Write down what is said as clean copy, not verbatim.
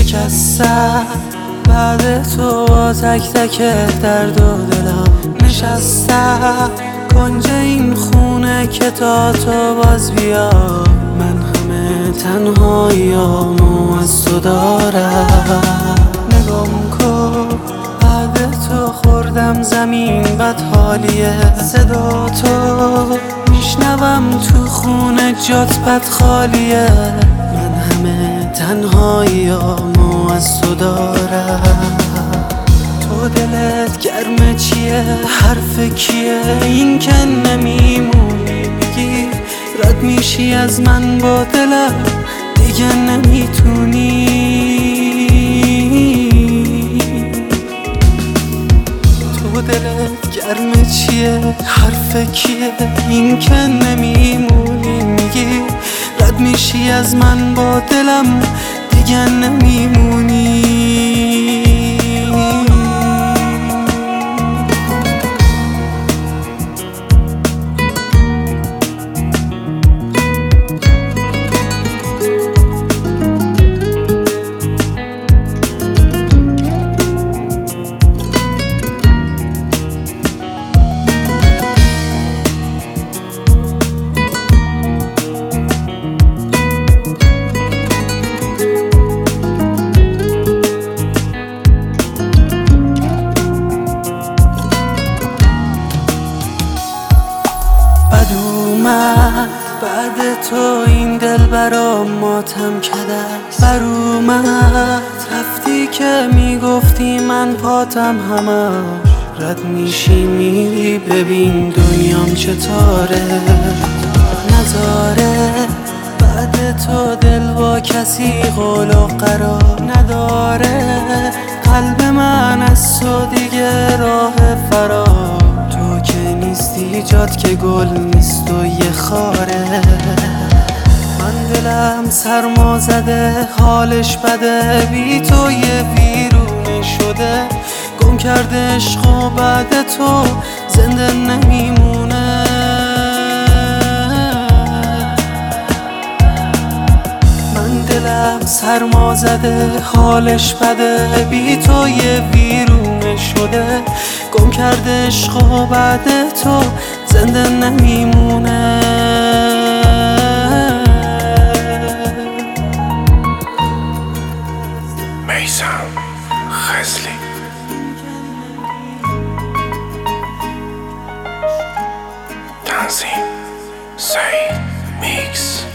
شکستم بعد تو با تک تک درد و دلم نشستم کنج این خونه که تا تو باز بیا من همه تنهاییامو از تو دارم. نگام کن بعد تو خوردم زمین بد حالیه صدا تو میشنوم تو خونه جات بد خالیه من همه تنهاییامو از تو دارم. تو دلت گرمه چیه حرف کیه این که نمیمونی میگی رد میشی از من با دلم دیگه نمیتونی. تو دلت گرمه چیه حرف کیه این که نمیمونی میگی رد میشی از من با دلم دیگه نمیمونی. بعد تو این دل برام ماتم کده بر اومد رفتی که میگفتی من پاتم همش رد میشی میری ببین دنیام چطوره نذاره بعد تو دل با کسی قول و قرار نداره قلب من از تو دیگه راه فرار تو که نیستی جات که گل نیست و یه خاره من دلم سرما زده حالش بده بی تو یه ویرونه شده گم کرده عشق و بعد تو زنده نمیمونه. من دلم سرما زده حالش بده بی تو یه ویرونه شده گم کرده عشق و بعد تو زنده نمیمونه. میثم خزلی تنظیم سعید میکس